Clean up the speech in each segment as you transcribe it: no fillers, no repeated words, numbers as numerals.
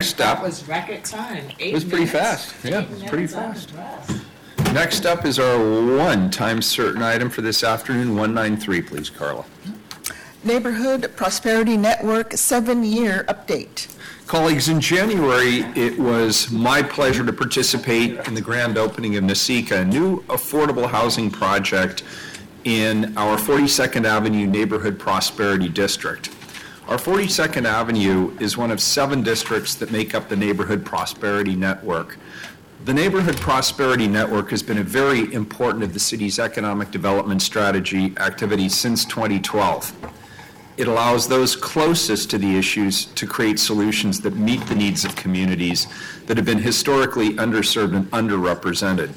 Next That up, was record time. it was pretty fast. Yeah, it was pretty fast. Next up is our one-time certain item for this afternoon, 193, please, Carla. Neighborhood Prosperity Network 7-year update. Colleagues, in January, it was my pleasure to participate in the grand opening of NASICA, a new affordable housing project in our 42nd Avenue Neighborhood Prosperity District. Our 42nd Avenue is one of 7 districts that make up the Neighborhood Prosperity Network. The Neighborhood Prosperity Network has been a very important of the city's economic development strategy activity since 2012. It allows those closest to the issues to create solutions that meet the needs of communities that have been historically underserved and underrepresented.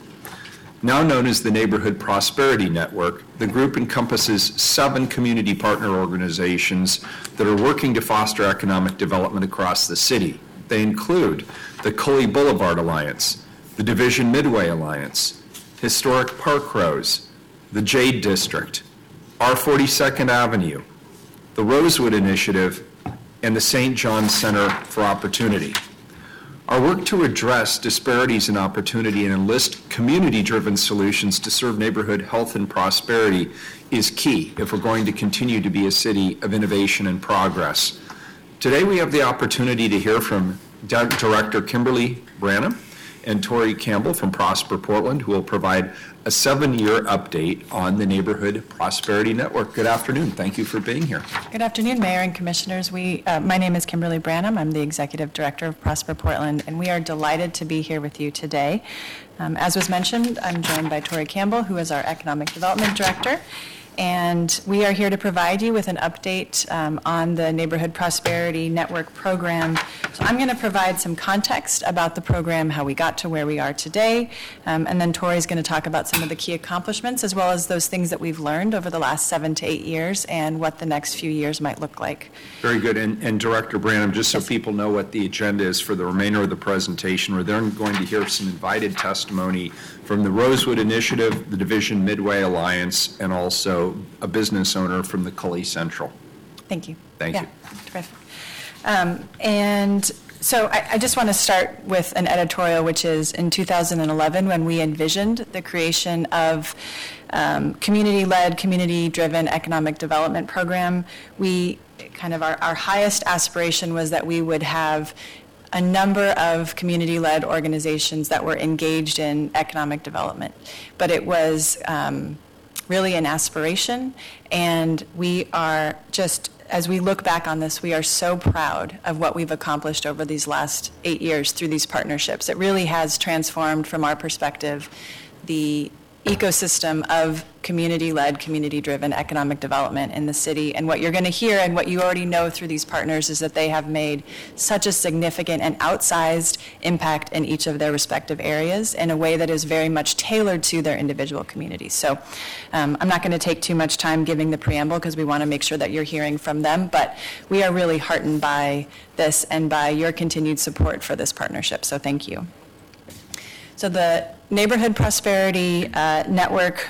Now known as the Neighborhood Prosperity Network, the group encompasses 7 community partner organizations that are working to foster economic development across the city. They include the Cully Boulevard Alliance, the Division Midway Alliance, Historic Park Rose, the Jade District, our 42nd Avenue, the Rosewood Initiative, and the St. John Center for Opportunity. Our work to address disparities in opportunity and enlist community-driven solutions to serve neighborhood health and prosperity is key if we're going to continue to be a city of innovation and progress. Today we have the opportunity to hear from Director Kimberly Branham and Tori Campbell from Prosper Portland, who will provide a 7-year update on the Neighborhood Prosperity Network. Good afternoon. Thank you for being here. Good afternoon, Mayor and Commissioners. My name is Kimberly Branham. I'm the Executive Director of Prosper Portland, and we are delighted to be here with you today. As was mentioned, I'm joined by Tori Campbell, who is our Economic Development Director, and we are here to provide you with an update on the Neighborhood Prosperity Network program. So I'm going to provide some context about the program, how we got to where we are today, and then Tori's going to talk about some of the key accomplishments as well as those things that we've learned over the last 7 to 8 years and what the next few years might look like. Very good. And Director Branham, just so people know what the agenda is for the remainder of the presentation, we're then going to hear some invited testimony from the Rosewood Initiative, the Division Midway Alliance, and also a business owner from the Cully Central. Thank you. Thank you. Terrific. And so I just want to start with an editorial, which is in 2011 when we envisioned the creation of community-led, community-driven economic development program. We kind of, our highest aspiration was that we would have a number of community-led organizations that were engaged in economic development. But it was really an aspiration, and we are just, as we look back on this, we are so proud of what we've accomplished over these last 8 years through these partnerships. It really has transformed, from our perspective, the ecosystem of community-led, community-driven economic development in the city. And what you're going to hear and what you already know through these partners is that they have made such a significant and outsized impact in each of their respective areas in a way that is very much tailored to their individual communities. So I'm not going to take too much time giving the preamble because we want to make sure that you're hearing from them, but we are really heartened by this and by your continued support for this partnership. So thank you. So the Neighborhood Prosperity Network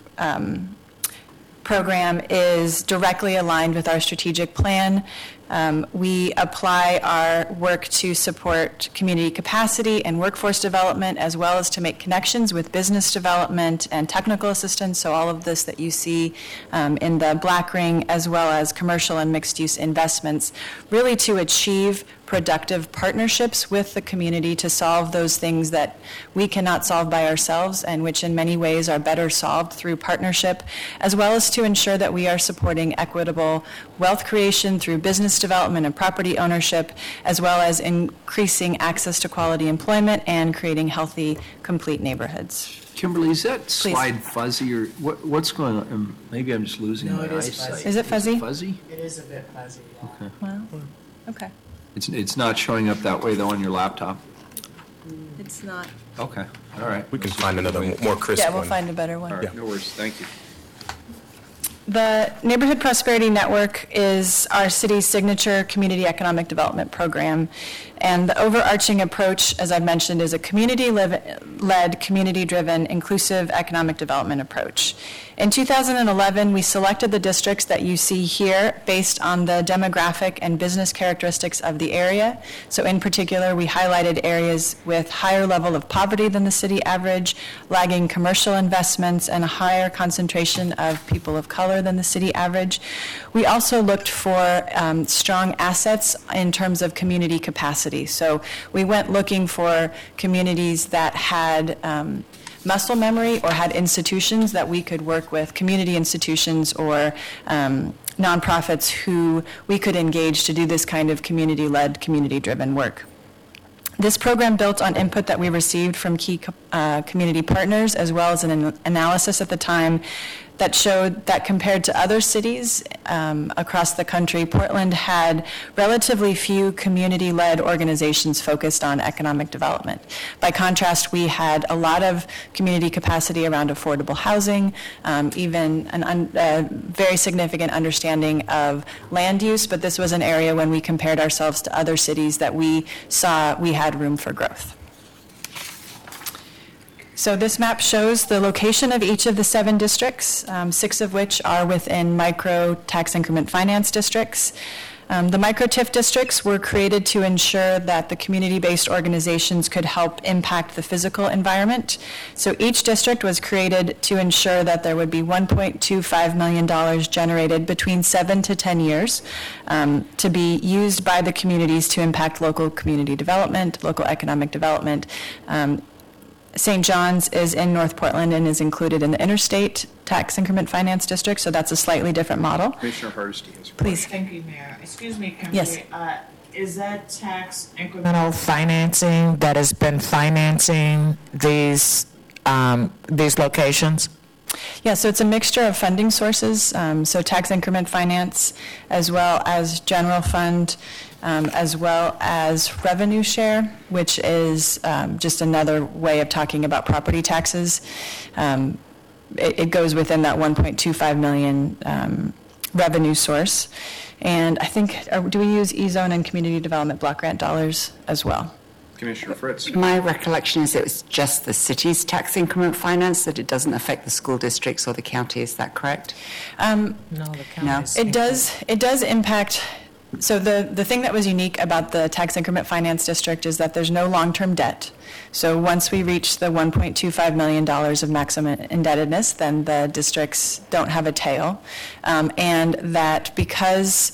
program is directly aligned with our strategic plan. We apply our work to support community capacity and workforce development, as well as to make connections with business development and technical assistance. So all of this that you see in the black ring, as well as commercial and mixed-use investments, really to achieve productive partnerships with the community to solve those things that we cannot solve by ourselves and which in many ways are better solved through partnership, as well as to ensure that we are supporting equitable wealth creation through business development and property ownership, as well as increasing access to quality employment and creating healthy, complete neighborhoods. Kimberly, is that slide fuzzy or what's going on? Maybe I'm just losing my eyesight. Fuzzy. Is it fuzzy? Is it fuzzy? It is a bit fuzzy. Yeah. Okay. Well, okay. It's not showing up that way though on your laptop. It's not. Okay. All right. We can find another more crisp Yeah, one. we'll find a better one. All right. No worries. Thank you. The Neighborhood Prosperity Network is our city's signature community economic development program. And the overarching approach, as I've mentioned, is a community-led, community-driven, inclusive economic development approach. In 2011, we selected the districts that you see here based on the demographic and business characteristics of the area. So in particular, we highlighted areas with higher level of poverty than the city average, lagging commercial investments, and a higher concentration of people of color than the city average. We also looked for strong assets in terms of community capacity. So we went looking for communities that had muscle memory or had institutions that we could work with, community institutions or nonprofits who we could engage to do this kind of community-led, community-driven work. This program built on input that we received from key community partners, as well as an analysis at the time that showed that compared to other cities across the country, Portland had relatively few community-led organizations focused on economic development. By contrast, we had a lot of community capacity around affordable housing, even a very significant understanding of land use, but this was an area when we compared ourselves to other cities that we saw we had room for growth. So this map shows the location of each of the 7 districts, 6 of which are within micro tax increment finance districts. The micro TIF districts were created to ensure that the community-based organizations could help impact the physical environment. So each district was created to ensure that there would be $1.25 million generated between 7 to 10 years to be used by the communities to impact local community development, local economic development. St. John's is in North Portland and is included in the Interstate Tax Increment Finance District, so that's a slightly different model. Commissioner Hardesty has a question. Please. Thank you, Mayor. Excuse me, Yes. is that tax incremental financing that has been financing these locations? Yeah, so it's a mixture of funding sources, so tax increment finance, as well as general fund, as well as revenue share, which is just another way of talking about property taxes. It goes within that 1.25 million revenue source. And I think, do we use E-zone and community development block grant dollars as well? Commissioner Fritz. My recollection is it was just the city's tax increment finance, that it doesn't affect the school districts or the county. Is that correct? No, the counties. It does impact. So the thing that was unique about the tax increment finance district is that there's no long-term debt. So once we reach the $1.25 million of maximum indebtedness, then the districts don't have a tail. And that because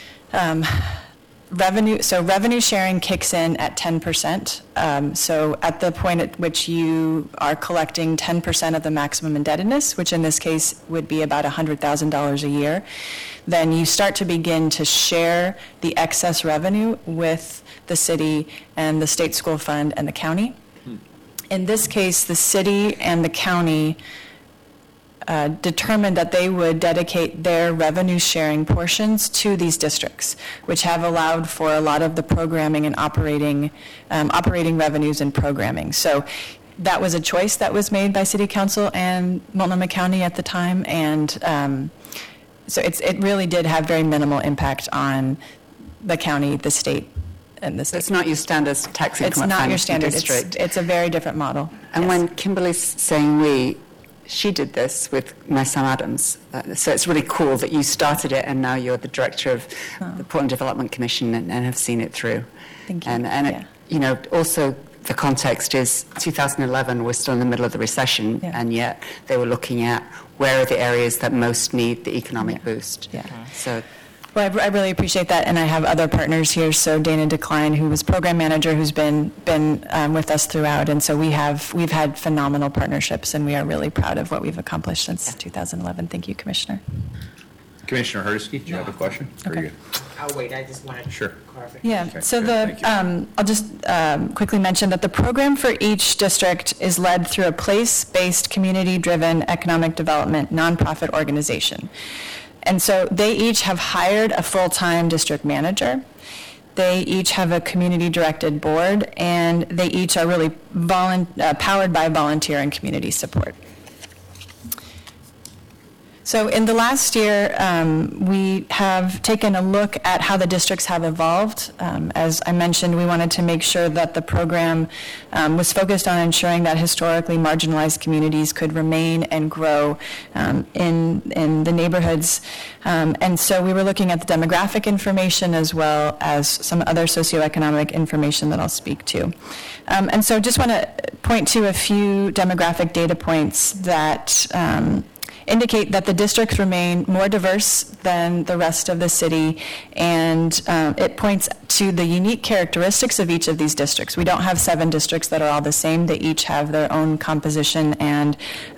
revenue sharing kicks in at 10%. So at the point at which you are collecting 10% of the maximum indebtedness, which in this case would be about $100,000 a year, then you start to begin to share the excess revenue with the city and the state school fund and the county. In this case, the city and the county determined that they would dedicate their revenue sharing portions to these districts, which have allowed for a lot of the programming and operating revenues and programming. So that was a choice that was made by City Council and Multnomah County at the time, and so it really did have very minimal impact on the county, the state, and the state. It's not your standard tax increment It's not your finance standard. district. It's a very different model. And Yes. when Kimberly's saying she did this with my son Adams. So it's really cool that you started it and now you're the director of the Portland Development Commission and have seen it through. Thank you. And Yeah. also the context is 2011, we're still in the middle of the recession, Yeah. and yet they were looking at where are the areas that most need the economic boost. Yeah. So Well, I really appreciate that, and I have other partners here. So Dana Decline, who was program manager, who's been with us throughout, and so we've had phenomenal partnerships, and we are really proud of what we've accomplished since 2011. Thank you, Commissioner. Commissioner Hardesty, do you have a question? Very Okay. good. I'll wait, I just wanted Sure. clarification. Yeah, Okay, so good, thank I'll just quickly mention that the program for each district is led through a place-based, community-driven economic development nonprofit organization. And so they each have hired a full-time district manager. They each have a community-directed board, and they each are really powered by volunteer and community support. So in the last year, we have taken a look at how the districts have evolved. As I mentioned, we wanted to make sure that the program was focused on ensuring that historically marginalized communities could remain and grow in the neighborhoods. And so we were looking at the demographic information as well as some other socioeconomic information that I'll speak to. And so just want to point to a few demographic data points that indicate that the districts remain more diverse than the rest of the city, and it points to the unique characteristics of each of these districts. We don't have 7 districts that are all the same. They each have their own composition, and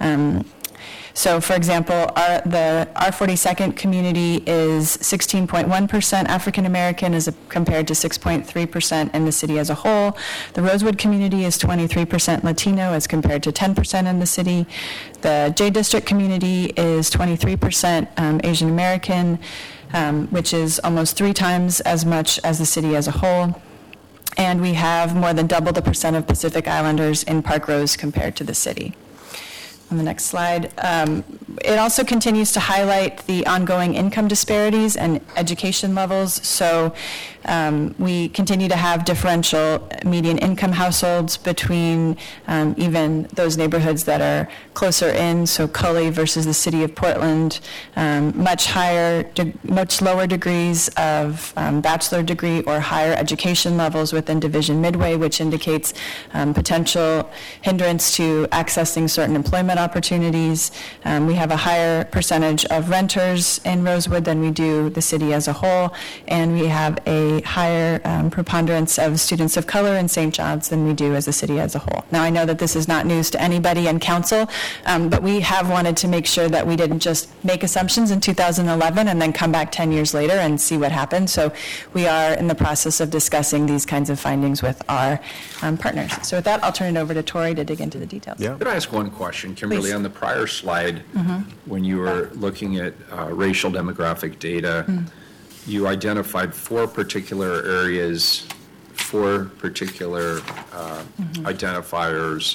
so, for example, the R42nd community is 16.1% African American as compared to 6.3% in the city as a whole. The Rosewood community is 23% Latino as compared to 10% in the city. The J District community is 23% Asian American, which is almost 3 times as much as the city as a whole. And we have more than double the percent of Pacific Islanders in Park Rose compared to the city. On the next slide. It also continues to highlight the ongoing income disparities and education levels. So we continue to have differential median income households between even those neighborhoods that are closer in, so Cully versus the city of Portland, much lower degrees of bachelor degree or higher education levels within Division Midway, which indicates potential hindrance to accessing certain employment opportunities. We have a higher percentage of renters in Rosewood than we do the city as a whole, and we have a higher preponderance of students of color in St. John's than we do as a city as a whole. Now, I know that this is not news to anybody in council, but we have wanted to make sure that we didn't just make assumptions in 2011 and then come back 10 years later and see what happened. So we are in the process of discussing these kinds of findings with our partners. So with that, I'll turn it over to Tori to dig into the details. Yeah. Could I ask one question, Kimberly? Please. On the prior slide, when you were looking at racial demographic data, you identified 4 particular areas, 4 particular identifiers.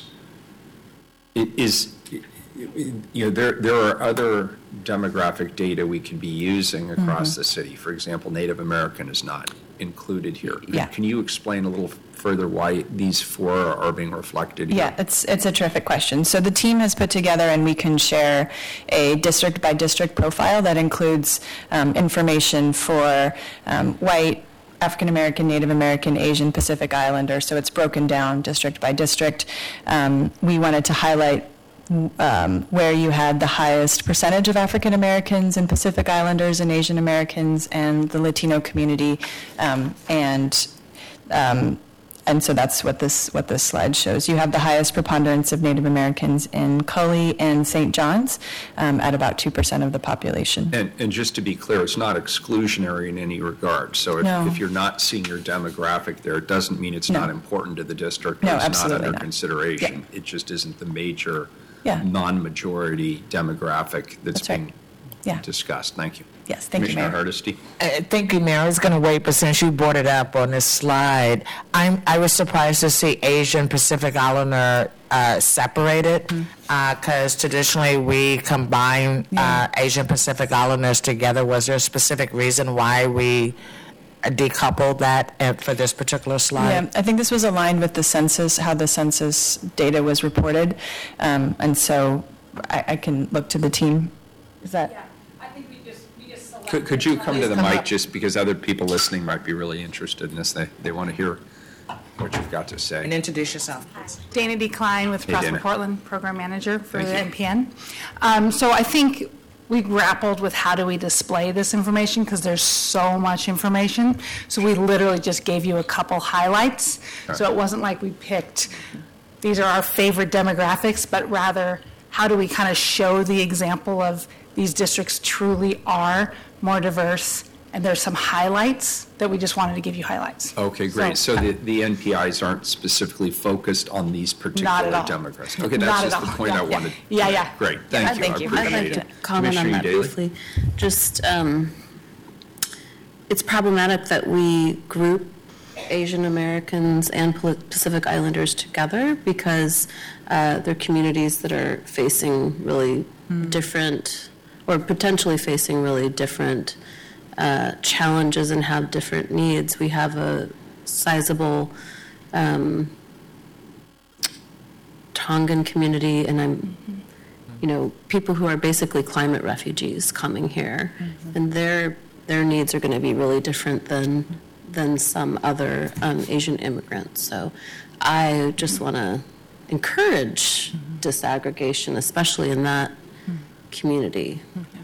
There are other demographic data we can be using across the city. For example, Native American is not included here. Yeah. Can you explain a little further why these 4 are being reflected here? Yeah, it's a terrific question. So the team has put together, and we can share a district-by-district profile that includes information for white, African American, Native American, Asian, Pacific Islander. So it's broken down district by district. We wanted to highlight where you had the highest percentage of African Americans and Pacific Islanders and Asian Americans and the Latino community, and so that's what this slide shows. You have the highest preponderance of Native Americans in Cully and St. John's at about 2% of the population. And just to be clear, it's not exclusionary in any regard. So if you're not seeing your demographic there, it doesn't mean it's not important to the district. No, or it's absolutely not under not. consideration. Yeah. It just isn't the major Yeah. non-majority demographic that's That's right. being Yeah. discussed. Thank you. Yes, thank you, Commissioner Mayor. Hardesty. Thank you, Mayor. I was going to wait, but since you brought it up on this slide, I was surprised to see Asian Pacific Islander separated, because traditionally we combine Asian Pacific Islanders together. Was there a specific reason why we decoupled that for this particular slide? Yeah, I think this was aligned with the census, how the census data was reported, and so I can look to the team. Is that? I think we just Could you come to the mic, just because other people listening might be really interested in this? They want to hear what you've got to And say. introduce yourself, please. Dana D. Klein with Hey, Prosper Dana. Portland, Program Manager for the Thank NPN. So I think we grappled with how do we display this information, because there's so much information. So we literally just gave you a couple highlights. So it wasn't like we picked, these are our favorite demographics, but rather how do we kind of show the example of these districts truly are more diverse, and there's some highlights that we just wanted to give you highlights. Okay, great. So the NPIs aren't specifically focused on these particular Not at all. demographics? Okay, Not that's at just the all. point I Yeah, wanted. yeah. Yeah. Great, thank you. thank you. I I'd appreciate I'd it. like to comment on Commissioner that Daly? briefly. Just, it's problematic that we group Asian Americans and Pacific Islanders together, because they're communities that are facing really different or potentially facing really different challenges and have different needs. We have a sizable Tongan community, and people who are basically climate refugees coming here, and their needs are going to be really different than some other Asian immigrants. So I just want to encourage disaggregation, especially in that community.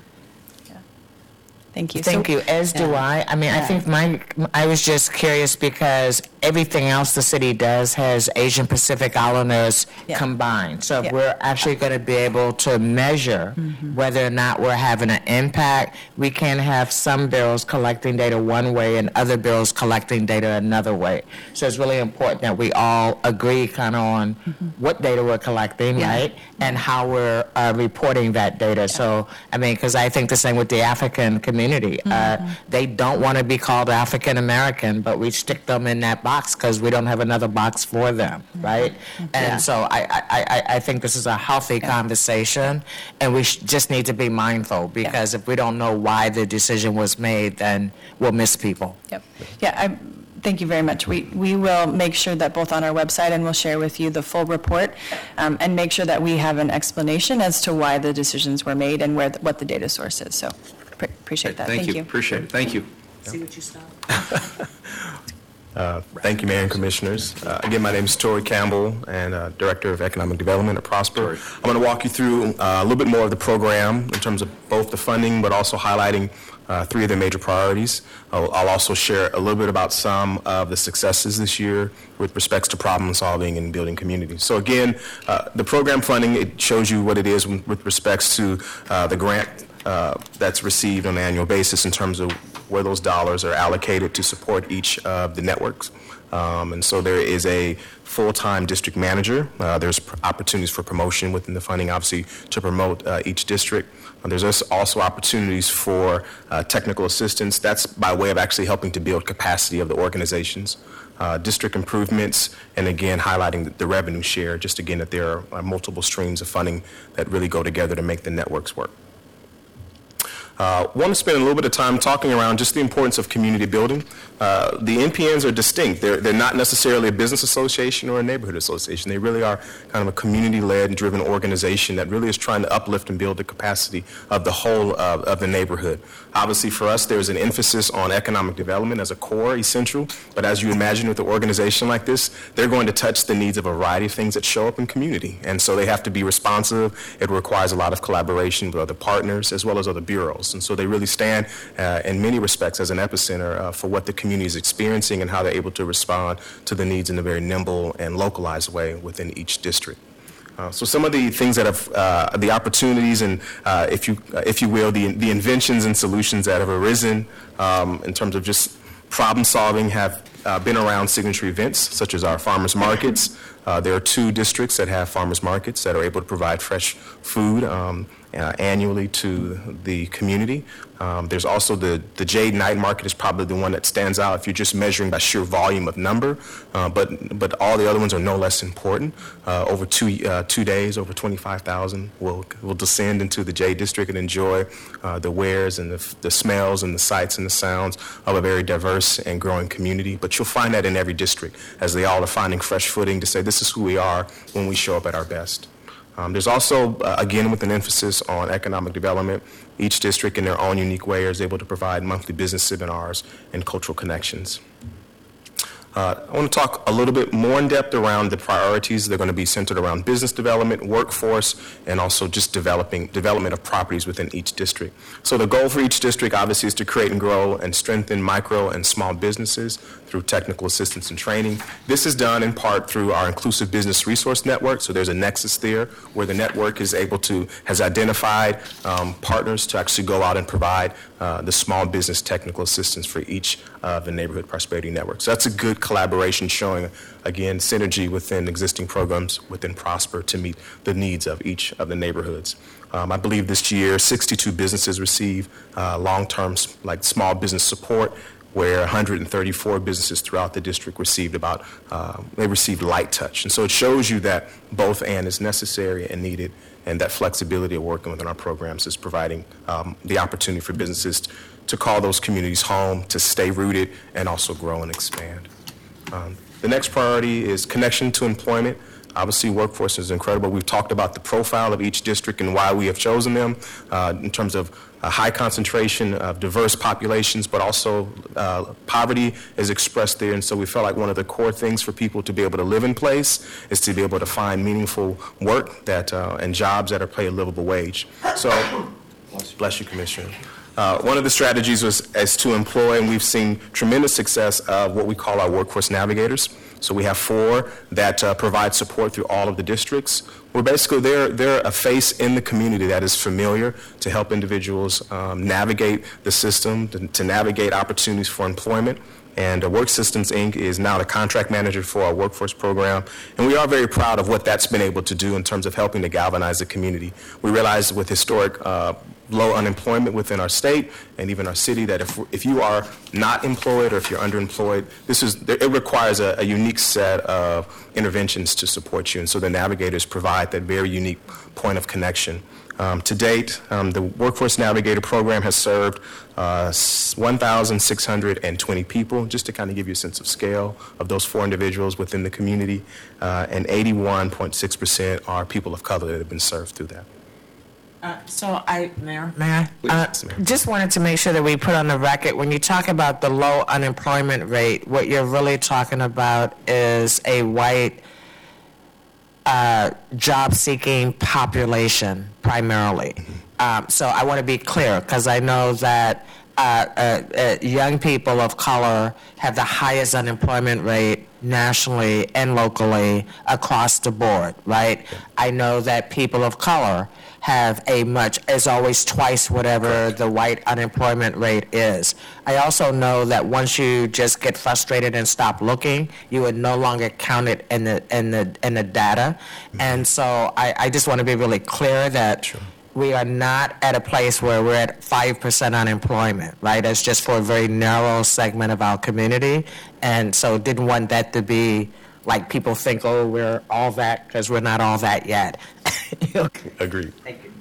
Thank you. Thank you, as do I. I mean, I think I was just curious because everything else the city does has Asian Pacific Islanders combined. So if we're actually going to be able to measure whether or not we're having an impact, we can have some bureaus collecting data one way and other bureaus collecting data another way. So it's really important that we all agree kind of on what data we're collecting, right, and how we're reporting that data. So, I mean, because I think the same with the African community. They don't want to be called African American, but we stick them in that box because we don't have another box for them, right? And so I think this is a healthy conversation, and we just need to be mindful because if we don't know why the decision was made, then we'll miss people. Thank you very much. We will make sure that both on our website, and we'll share with you the full report, and make sure that we have an explanation as to why the decisions were made and what the data source is. So appreciate that. Thank you. Appreciate it. Thank you. See what you saw. Thank you, Mayor and Commissioners. Again, my name is Torrey Campbell, and Director of Economic Development at Prosper. I'm going to walk you through a little bit more of the program in terms of both the funding, but also highlighting three of the major priorities. I'll also share a little bit about some of the successes this year with respects to problem solving and building community. So again, the program funding, it shows you what it is with respects to the grant that's received on an annual basis in terms of where those dollars are allocated to support each of the networks. And so there is a full-time district manager. There's opportunities for promotion within the funding, obviously, to promote each district. There's also opportunities for technical assistance. That's by way of actually helping to build capacity of the organizations. District improvements, and again, highlighting the revenue share, just again that there are multiple streams of funding that really go together to make the networks work. Want to spend a little bit of time talking around just the importance of community building. The NPNs are distinct. They're not necessarily a business association or a neighborhood association. They really are kind of a community-led and driven organization that really is trying to uplift and build the capacity of the whole of the neighborhood. Obviously, for us, there's an emphasis on economic development as a core essential, but as you imagine with an organization like this, they're going to touch the needs of a variety of things that show up in community. And so they have to be responsive. It requires a lot of collaboration with other partners as well as other bureaus. And so they really stand in many respects as an epicenter for what the community is experiencing and how they're able to respond to the needs in a very nimble and localized way within each district. So some of the things that have, the opportunities and, if you will, the inventions and solutions that have arisen in terms of just problem solving have been around signature events such as our farmers markets. There are 2 districts that have farmers markets that are able to provide fresh food annually to the community. There's also the Jade Night Market is probably the one that stands out if you're just measuring by sheer volume of number, but all the other ones are no less important. Over 2 days, over 25,000 will descend into the Jade District and enjoy the wares and the smells and the sights and the sounds of a very diverse and growing community. But you'll find that in every district as they all are finding fresh footing to say this is who we are when we show up at our best. There's also, again, with an emphasis on economic development, each district in their own unique way is able to provide monthly business seminars and cultural connections. I want to talk a little bit more in depth around the priorities. They're going to be centered around business development, workforce, and also just development of properties within each district. So the goal for each district, obviously, is to create and grow and strengthen micro and small businesses through technical assistance and training. This is done in part through our Inclusive Business Resource Network. So there's a nexus there where the network has identified partners to actually go out and provide the small business technical assistance for each of the Neighborhood Prosperity Network. So that's a good collaboration showing, again, synergy within existing programs within Prosper to meet the needs of each of the neighborhoods. I believe this year 62 businesses receive long-term small business support, where 134 businesses throughout the district received light touch. And so it shows you that both and is necessary and needed and that flexibility of working within our programs is providing the opportunity for businesses to call those communities home, to stay rooted, and also grow and expand. The next priority is connection to employment. Obviously, workforce is incredible. We've talked about the profile of each district and why we have chosen them in terms of a high concentration of diverse populations, but also poverty is expressed there. And so we felt like one of the core things for people to be able to live in place is to be able to find meaningful work and jobs that pay a livable wage. So, bless you, Commissioner. One of the strategies is to employ, and we've seen tremendous success of what we call our workforce navigators. So we have 4 that provide support through all of the districts. We're basically, they're a face in the community that is familiar to help individuals navigate the system, to navigate opportunities for employment. And Work Systems, Inc. is now the contract manager for our workforce program. And we are very proud of what that's been able to do in terms of helping to galvanize the community. We realize with historic low unemployment within our state and even our city that if you are not employed or if you're underemployed, it requires a unique set of interventions to support you. And so the navigators provide that very unique point of connection. To date, the Workforce Navigator program has served 1,620 people, just to kind of give you a sense of scale of those 4 individuals within the community, and 81.6% are people of color that have been served through that. Mayor, may I? Just wanted to make sure that we put on the record, when you talk about the low unemployment rate, what you're really talking about is a white job-seeking population primarily. So I want to be clear, because I know that young people of color have the highest unemployment rate nationally and locally across the board, right? I know that people of color have is always twice whatever the white unemployment rate is. I also know that once you just get frustrated and stop looking, you would no longer count it in the data. And so I just want to be really clear that we are not at a place where we're at 5% unemployment, right? It's just for a very narrow segment of our community. And so didn't want that to be like people think, oh, we're all that, because we're not all that yet. Agreed. Thank you.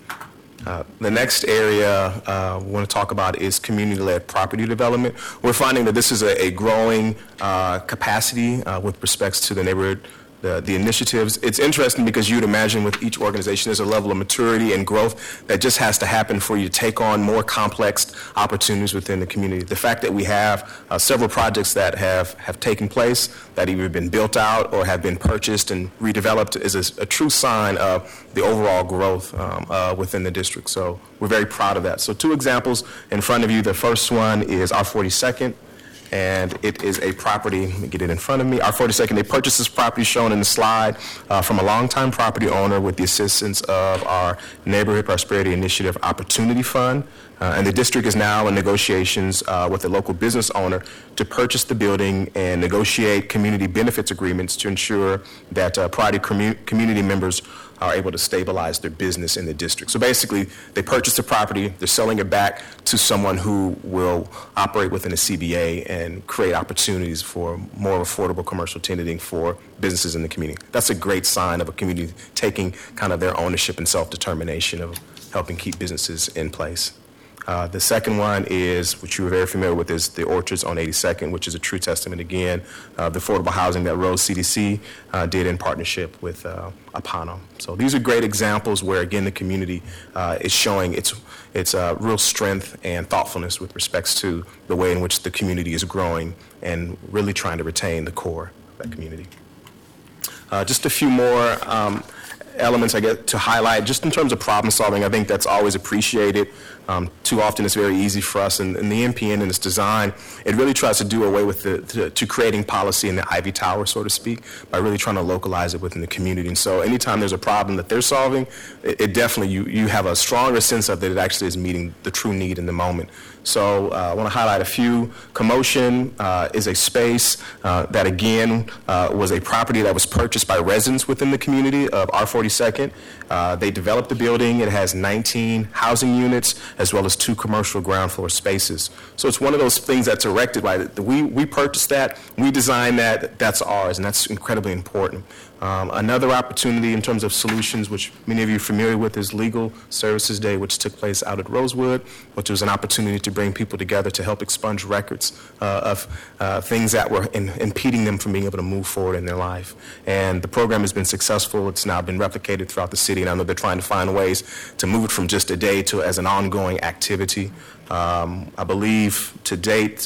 The next area we want to talk about is community-led property development. We're finding that this is a growing capacity with respects to the neighborhood, the initiatives. It's interesting because you'd imagine with each organization there's a level of maturity and growth that just has to happen for you to take on more complex opportunities within the community. The fact that we have several projects that have taken place, that either been built out or have been purchased and redeveloped is a true sign of the overall growth within the district. So we're very proud of that. So 2 examples in front of you. The first one is our 42nd. And it is a property, let me get it in front of me. Our 42nd, they purchased this property shown in the slide from a longtime property owner with the assistance of our Neighborhood Prosperity Initiative Opportunity Fund. And the district is now in negotiations with a local business owner to purchase the building and negotiate community benefits agreements to ensure that priority community members are able to stabilize their business in the district. So basically, they purchase the property, they're selling it back to someone who will operate within a CBA and create opportunities for more affordable commercial tenanting for businesses in the community. That's a great sign of a community taking kind of their ownership and self-determination of helping keep businesses in place. The second one is, which you were very familiar with, is the Orchards on 82nd, which is a true testament, again, of the affordable housing that Rose CDC did in partnership with Apano. So these are great examples where, again, the community is showing its real strength and thoughtfulness with respects to the way in which the community is growing and really trying to retain the core of that community. Just a few more elements I get to highlight, just in terms of problem solving. I think that's always appreciated. Too often it's very easy for us, and the NPN and its design, it really tries to do away with to creating policy in the Ivy Tower, so to speak, by really trying to localize it within the community. And so anytime there's a problem that they're solving, it definitely, you have a stronger sense of that it actually is meeting the true need in the moment. So I want to highlight a few. Commotion is a space that, again, was a property that was purchased purchased by residents within the community of R42nd. They developed the building. It has 19 housing units as well as 2 commercial ground floor spaces. So it's one of those things that's erected by, we purchased that, we designed that, that's ours, and that's incredibly important. Another opportunity in terms of solutions, which many of you are familiar with, is Legal Services Day, which took place out at Rosewood, which was an opportunity to bring people together to help expunge records of things that were impeding them from being able to move forward in their life. And the program has been successful. It's now been replicated throughout the city, and I know they're trying to find ways to move it from just a day to as an ongoing activity. I believe to date,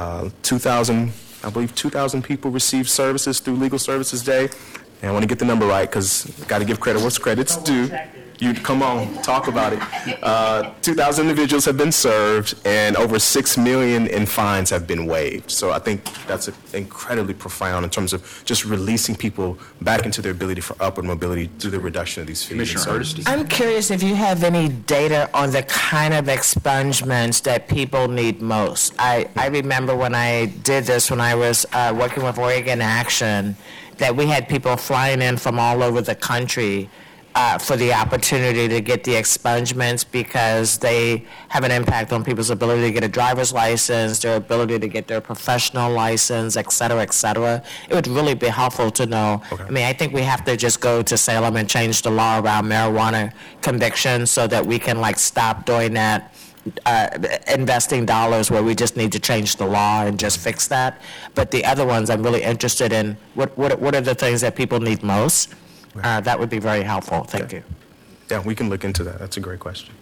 2,000 people received services through Legal Services Day. And I want to get the number right because got to give credit what's credit's due. You come on, talk about it. 2,000 individuals have been served, and over $6 million in fines have been waived. So I think that's incredibly profound in terms of just releasing people back into their ability for upward mobility through the reduction of these fees. Commissioner Hardesty. I'm curious if you have any data on the kind of expungements that people need most. I remember when I did this, when I was working with Oregon Action, that we had people flying in from all over the country for the opportunity to get the expungements because they have an impact on people's ability to get a driver's license, their ability to get their professional license, et cetera, et cetera. It would really be helpful to know. Okay. I mean, I think we have to just go to Salem and change the law around marijuana convictions so that we can, like, stop doing that. Investing dollars where we just need to change the law and just fix that. But the other ones I'm really interested in, what are the things that people need most? That would be very helpful. Thank you. Yeah, we can look into that. That's a great question.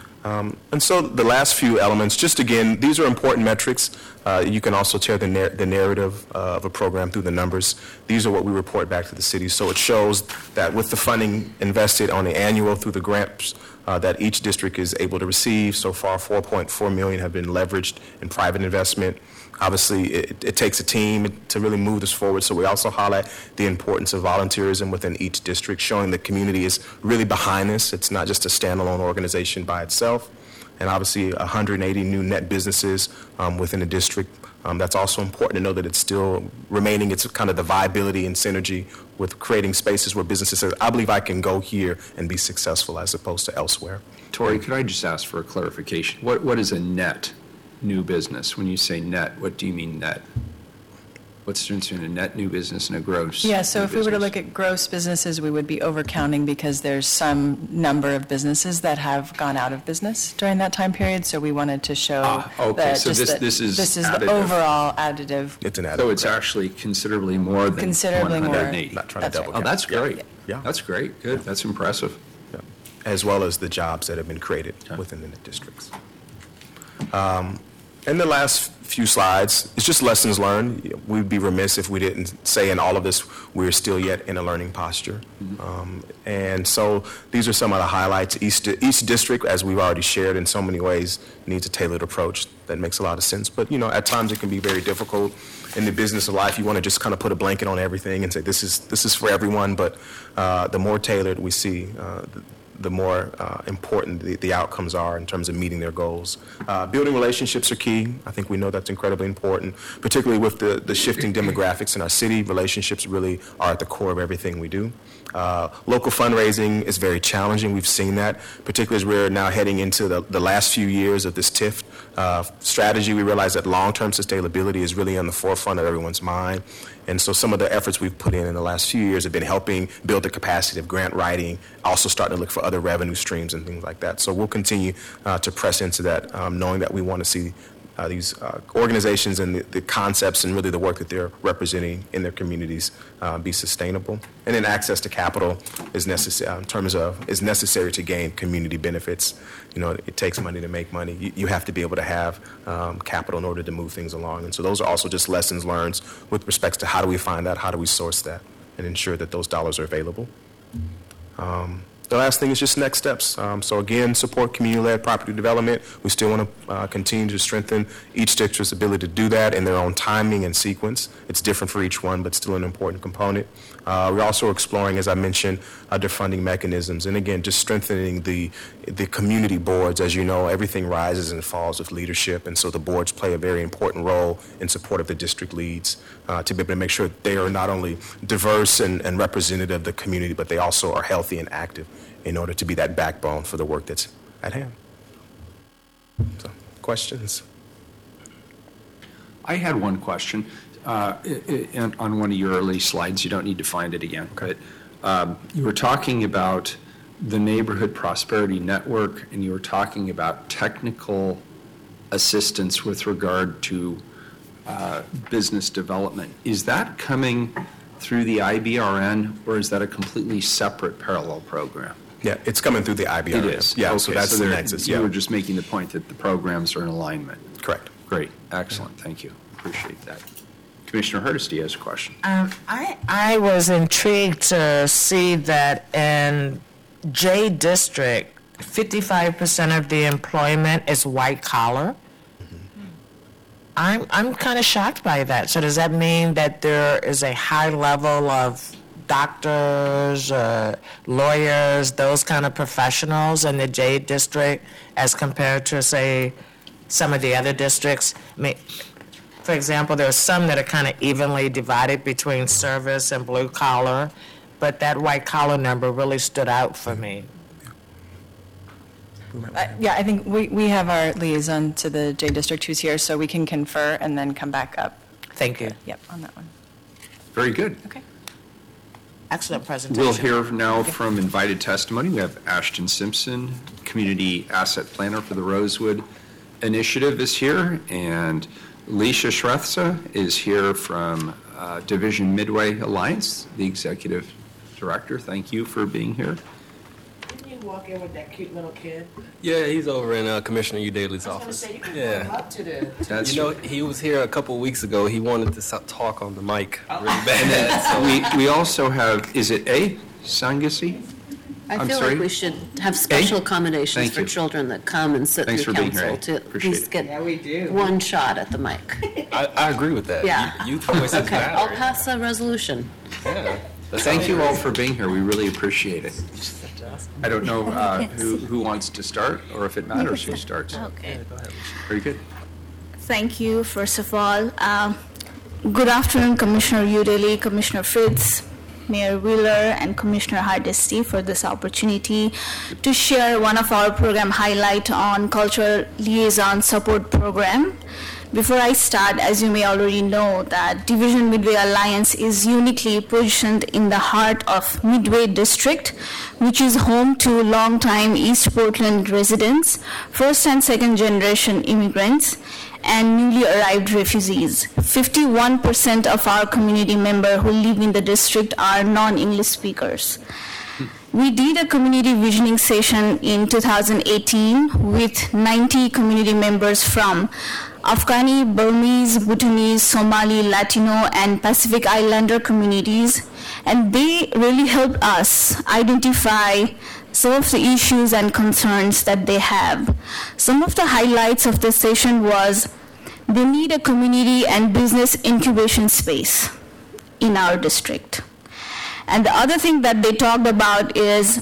And so the last few elements, just again, these are important metrics. You can also share the narrative of a program through the numbers. These are what we report back to the city. So it shows that with the funding invested on the annual through the grants that each district is able to receive, so far $4.4 million have been leveraged in private investment. Obviously, it takes a team to really move this forward, so we also highlight the importance of volunteerism within each district, showing the community is really behind this. It's not just a standalone organization by itself. And obviously, 180 new net businesses within the district. That's also important to know that it's still remaining. It's kind of the viability and synergy with creating spaces where businesses say, I believe I can go here and be successful as opposed to elsewhere. Tori, could I just ask for a clarification? What is a net new business? When you say net, what do you mean net? What's the difference between a net new business and a gross? Yeah, so new if we were to business? look at gross businesses, we would be overcounting because there's some number of businesses that have gone out of business during that time period. So we wanted to show okay, that so this is the additive. overall additive. It's an additive. So it's actually considerably more than Considerably more. 180. Not trying to That's double right. Oh, count. that's great. Yeah. That's great. Good. That's impressive. Yeah. As well as the jobs that have been created within the districts. And the last few slides, it's just lessons learned. We'd be remiss if we didn't say in all of this, we're still yet in a learning posture. And so these are some of the highlights. Each district, as we've already shared in so many ways, needs a tailored approach that makes a lot of sense. But, at times it can be very difficult in the business of life. You want to just kind of put a blanket on everything and say, this is for everyone. But the more tailored we see, the more important the outcomes are in terms of meeting their goals. Building relationships are key. I think we know that's incredibly important, particularly with the shifting demographics in our city. Relationships really are at the core of everything we do. Local fundraising is very challenging. We've seen that, particularly as we're now heading into the last few years of this TIF strategy. We realize that long-term sustainability is really on the forefront of everyone's mind. And so some of the efforts we've put in the last few years have been helping build the capacity of grant writing, also starting to look for other revenue streams and things like that. So we'll continue to press into that, knowing that we want to see these organizations and the concepts and really the work that they're representing in their communities be sustainable. And then access to capital is necessary is necessary to gain community benefits. It takes money to make money. You have to be able to have capital in order to move things along. And so those are also just lessons learned with respect to how do we find that, how do we source that, and ensure that those dollars are available. The last thing is just next steps. So again, support community-led property development. We still want to continue to strengthen each district's ability to do that in their own timing and sequence. It's different for each one, but still an important component. We're also exploring, as I mentioned, other funding mechanisms. And again, just strengthening the community boards. As you know, everything rises and falls with leadership, and so the boards play a very important role in support of the district leads to be able to make sure they are not only diverse and representative of the community, but they also are healthy and active in order to be that backbone for the work that's at hand. So, questions? I had one question. On one of your early slides, you don't need to find it again, but you were talking about the Neighborhood Prosperity Network, and you were talking about technical assistance with regard to business development. Is that coming through the IBRN, or is that a completely separate parallel program? Yeah, it's coming through the IBRN. It is? Yeah, Okay, so that's the nexus. You Yeah, were just making the point that the programs are in alignment. correct. Great, excellent, thank you. Appreciate that. Commissioner Hardesty has a question. I was intrigued to see that in J District, 55% of the employment is white collar. I'm kind of shocked by that. So does that mean that there is a high level of doctors, lawyers, those kind of professionals in the J District as compared to, say, some of the other districts? I mean, for example, there are some that are kind of evenly divided between service and blue collar, but that white collar number really stood out for me. Yeah, I think we have our liaison to the J District who's here, so we can confer and then come back up. Thank you. Yep, on that one. Very good. Okay. Excellent presentation. We'll hear now from invited testimony. We have Ashton Simpson, Community Asset Planner for the Rosewood Initiative is here, and Alicia Shrestha is here from Division Midway Alliance, the Executive Director. Thank you for being here. Didn't you walk in with that cute little kid? Yeah, he's over in Commissioner Udaley's office. You can Yeah. go up to the... That's You know, he was here a couple of weeks ago. He wanted to talk on the mic really bad. We also have, is it A. Sangasi? I I'm feel sorry? like we should have special accommodations Thank for you. children that come and sit Thanks through for being here, council Ed. to at Appreciate least it. get Yeah, we do. one shot at the mic. I agree with that. Yeah. Youth voices Okay, I'll matter. pass a resolution. Yeah. Thank you all for being here. We really appreciate it. I don't know who wants to start, or if it matters who starts. Okay. Very good. Thank you, first of all. Good afternoon, Commissioner Udaley, Commissioner Fritz, Mayor Wheeler, and Commissioner Hardesty for this opportunity to share one of our program highlight on Cultural Liaison Support Program. Before I start, as you may already know, that Division Midway Alliance is uniquely positioned in the heart of Midway District, which is home to longtime East Portland residents, first and second generation immigrants, and newly arrived refugees. 51% of our community members who live in the district are non-English speakers. We did a community visioning session in 2018 with 90 community members from Afghani, Burmese, Bhutanese, Somali, Latino, and Pacific Islander communities, and they really helped us identify some of the issues and concerns that they have. Some of the highlights of the session was they need a community and business incubation space in our district. And the other thing that they talked about is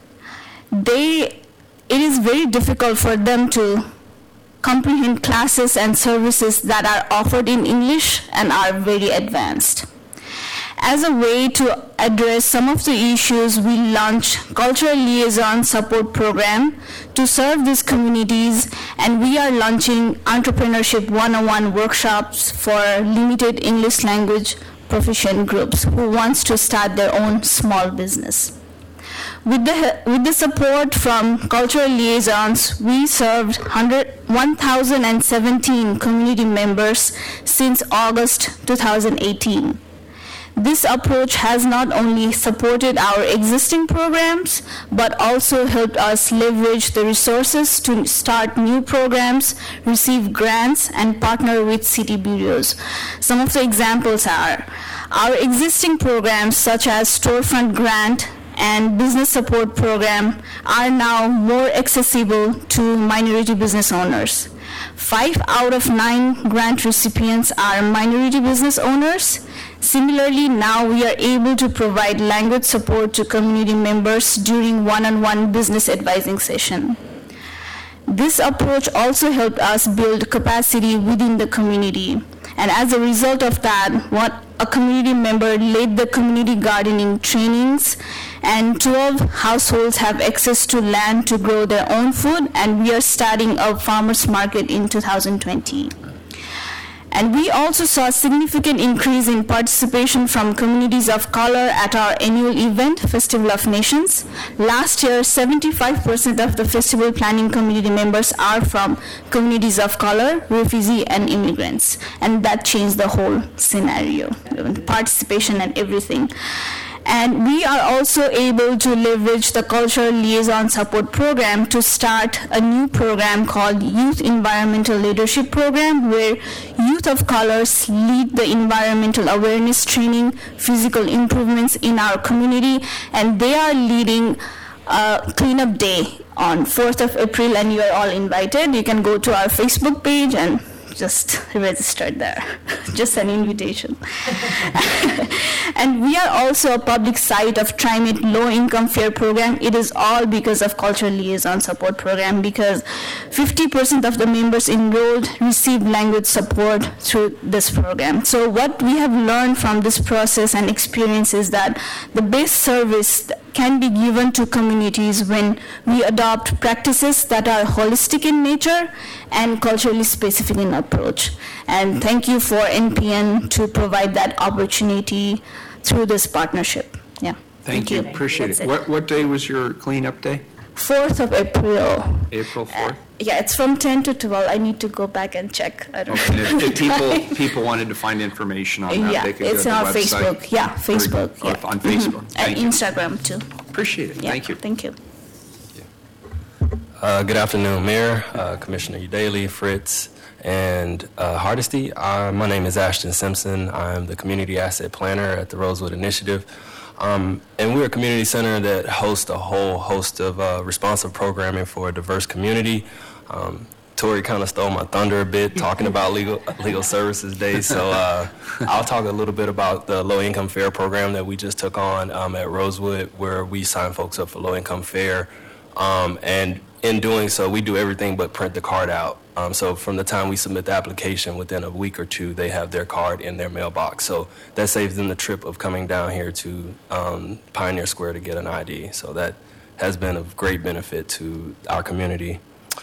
it is very difficult for them to comprehend classes and services that are offered in English and are very advanced. As a way to address some of the issues, we launched Cultural Liaison Support Program to serve these communities, and we are launching Entrepreneurship 101 workshops for limited English language proficient groups who wants to start their own small business. With the support from cultural liaisons, we served 1,017 community members since August 2018. This approach has not only supported our existing programs, but also helped us leverage the resources to start new programs, receive grants, and partner with city bureaus. Some of the examples are our existing programs such as Storefront Grant and business support program are now more accessible to minority business owners. 5 out of 9 grant recipients are minority business owners. Similarly, now we are able to provide language support to community members during one-on-one business advising session. This approach also helped us build capacity within the community. And as a result of that, a community member led the community gardening trainings, and 12 households have access to land to grow their own food, and we are starting a farmers market in 2020. And we also saw a significant increase in participation from communities of color at our annual event, Festival of Nations. Last year, 75% of the festival planning community members are from communities of color, refugee, and immigrants. And that changed the whole scenario, participation and everything. And we are also able to leverage the Cultural Liaison Support Program to start a new program called Youth Environmental Leadership Program, where youth of colors lead the environmental awareness training, physical improvements in our community, and they are leading a cleanup day on 4th of April, and you are all invited. You can go to our Facebook page and just register there. Just an invitation. And we are also a public site of TriMet Low Income Fair Program. It is all because of Cultural Liaison Support Program, because 50% of the members enrolled receive language support through this program. So what we have learned from this process and experience is that the best service can be given to communities when we adopt practices that are holistic in nature and culturally specific in approach. And thank you for NPN to provide that opportunity through this partnership. Yeah. Thank you, appreciate it. What day was your cleanup day? 4th of April. April 4th? Yeah, it's from 10 to 12. I need to go back and check. I don't know. And if people wanted to find information on that, Yeah, they could go to it's the on our website? Facebook. Yeah, Facebook. Or Yeah. on Facebook. And Thank you. Instagram too. Appreciate it. Yeah, Thank you. Thank you. Good afternoon, Mayor, Commissioner Udaley, Fritz, and Hardesty. My name is Ashton Simpson. I'm the Community Asset Planner at the Rosewood Initiative. And we're a community center that hosts a whole host of responsive programming for a diverse community. Tori kind of stole my thunder a bit talking about Legal Services Day, so I'll talk a little bit about the Low Income Fair program that we just took on at Rosewood, where we sign folks up for Low Income Fair. And in doing so, we do everything but print the card out. So from the time we submit the application, within a week or two, they have their card in their mailbox. So that saves them the trip of coming down here to Pioneer Square to get an ID. So that has been of great benefit to our community.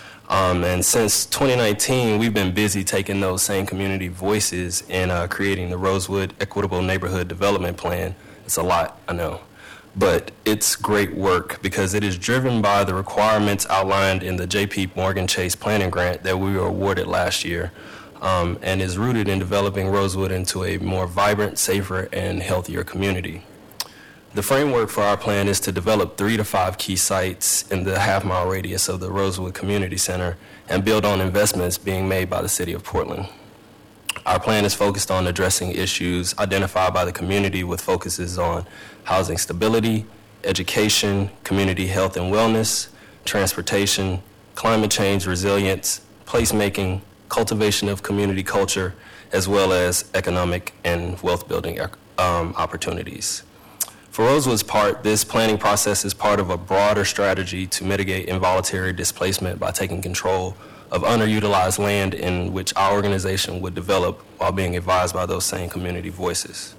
And since 2019, we've been busy taking those same community voices and creating the Rosewood Equitable Neighborhood Development Plan. It's a lot, I know. But it's great work because it is driven by the requirements outlined in the J.P. Morgan Chase Planning Grant that we were awarded last year, and is rooted in developing Rosewood into a more vibrant, safer, and healthier community. The framework for our plan is to develop 3 to 5 key sites in the half-mile radius of the Rosewood Community Center and build on investments being made by the City of Portland. Our plan is focused on addressing issues identified by the community with focuses on housing stability, education, community health and wellness, transportation, climate change resilience, placemaking, cultivation of community culture, as well as economic and wealth building opportunities. For Rosewood's part, this planning process is part of a broader strategy to mitigate involuntary displacement by taking control of underutilized land in which our organization would develop while being advised by those same community voices.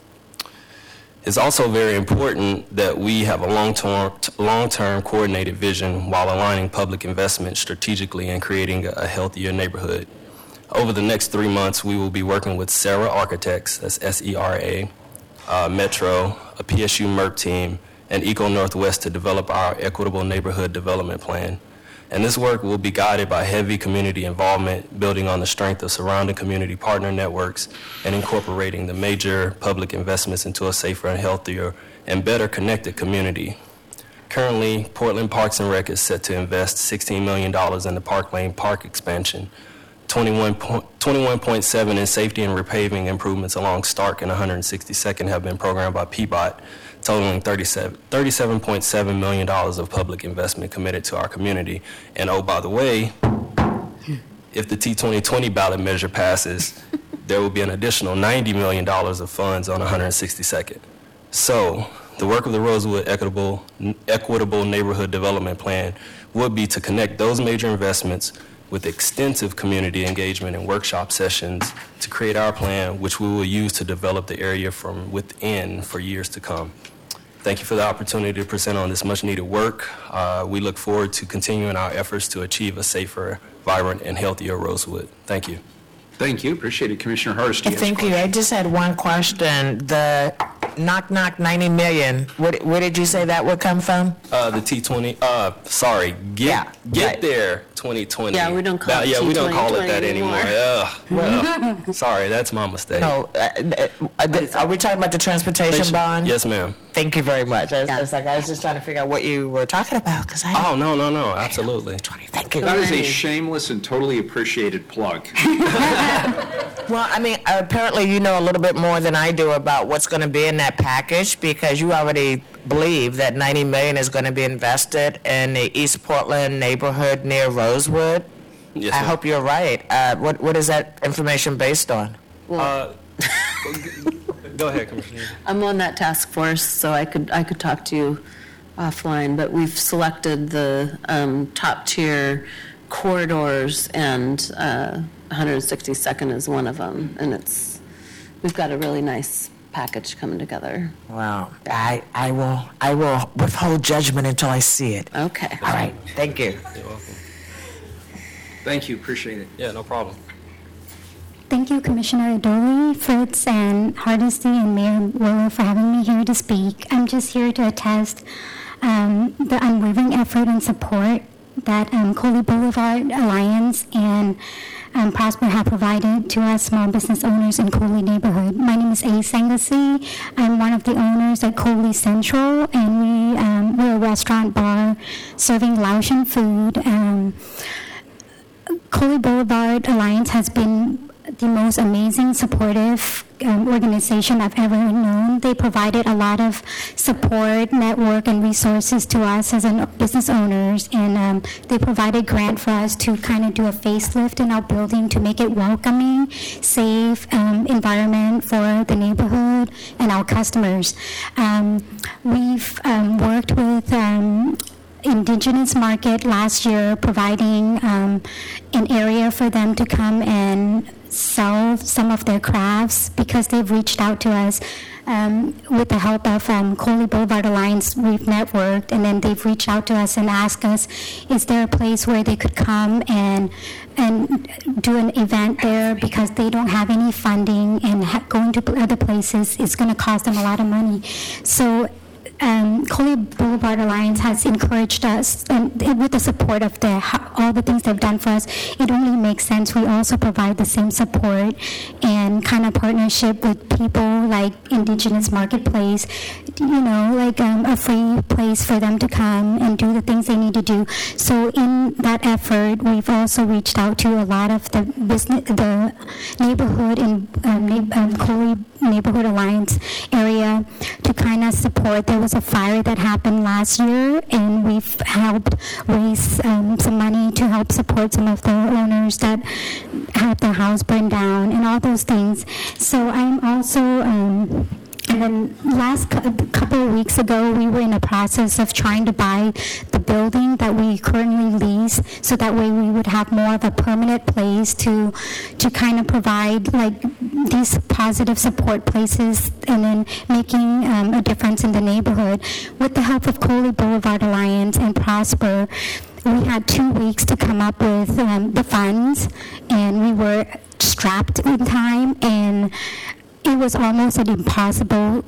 It's also very important that we have a long-term coordinated vision while aligning public investment strategically and creating a healthier neighborhood. Over the next 3 months, we will be working with Sera Architects, that's S-E-R-A, Metro, a PSU MERP team, and Eco Northwest to develop our Equitable Neighborhood Development Plan. And this work will be guided by heavy community involvement, building on the strength of surrounding community partner networks and incorporating the major public investments into a safer and healthier and better connected community. Currently, Portland Parks and Rec is set to invest $16 million in the Park Lane Park expansion 21.7 in safety and repaving improvements along Stark and 162nd have been programmed by PBOT, totaling $37.7 million of public investment committed to our community. And oh, by the way, if the T2020 ballot measure passes, there will be an additional $90 million of funds on 162nd. So the work of the Rosewood Equitable Neighborhood Development Plan would be to connect those major investments with extensive community engagement and workshop sessions to create our plan, which we will use to develop the area from within for years to come. Thank you for the opportunity to present on this much-needed work. We look forward to continuing our efforts to achieve a safer, vibrant, and healthier Rosewood. Thank you. Thank you. Appreciate it. Commissioner Hardesty. Thank you. I just had one question. The knock 90 million, where did you say that would come from? The T20, get there 2020. Yeah, we don't call it Yeah, we don't call it T2020 that anymore. Sorry, that's my mistake. No, are we talking about the transportation bond? Yes, ma'am. Thank you very much. I was just trying to figure out what you were talking about, because I... Oh, no, absolutely. Thank you. That is a shameless and totally appreciated plug. Well, I mean, apparently you know a little bit more than I do about what's going to be in that package, because you already believe that $90 million is going to be invested in the East Portland neighborhood near Rosewood. Yes, I ma'am. hope you're right. What is that information based on? Go ahead, Commissioner. I'm on that task force, so I could talk to you offline, but we've selected the top tier corridors, and 162nd is one of them, and we've got a really nice package coming together. Wow. I will withhold judgment until I see it. Okay. All right. Thank you. You're welcome. Thank you. Appreciate it. Yeah, no problem. Thank you, Commissioner Idoli, Fritz, and Hardesty, and Mayor Willer for having me here to speak. I'm just here to attest the unwavering effort and support that Coley Boulevard Alliance and Prosper have provided to us small business owners in Coley neighborhood. My name is A. Sangasi. I'm one of the owners at Coley Central, and we're a restaurant bar serving Laotian food. Coley Boulevard Alliance has been the most amazing, supportive organization I've ever known. They provided a lot of support, network, and resources to us as business owners, and they provided grant for us to kind of do a facelift in our building to make it welcoming, safe environment for the neighborhood and our customers. We've worked with Indigenous Market last year, providing an area for them to come and sell some of their crafts, because they've reached out to us with the help of Coley Boulevard Alliance. We've networked, and then they've reached out to us and asked us, is there a place where they could come and do an event there, because they don't have any funding, and going to other places is going to cost them a lot of money. So Coley Boulevard Alliance has encouraged us, and with the support of all the things they've done for us, it only makes sense we also provide the same support and kind of partnership with people like Indigenous Marketplace, like a free place for them to come and do the things they need to do. So in that effort, we've also reached out to a lot of the neighborhood in Coley Neighborhood Alliance area to kind of support. There was a fire that happened last year, and we've helped raise some money to help support some of the owners that had their house burned down and all those things. So I'm also and then last couple of weeks ago, we were in the process of trying to buy the building that we currently lease, so that way we would have more of a permanent place to kind of provide like these positive support places, and then making a difference in the neighborhood. With the help of Coley Boulevard Alliance and Prosper, we had 2 weeks to come up with the funds, and we were strapped in time, and it was almost an impossible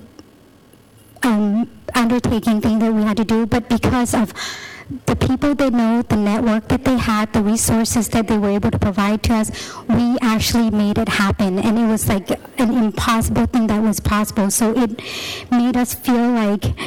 undertaking thing that we had to do. But because of the people they know, the network that they had, the resources that they were able to provide to us, we actually made it happen. And it was like an impossible thing that was possible. So it made us feel like